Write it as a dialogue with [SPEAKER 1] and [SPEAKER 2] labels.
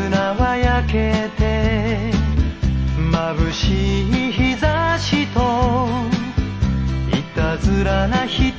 [SPEAKER 1] 砂は焼けて眩しい日差しといたずらな人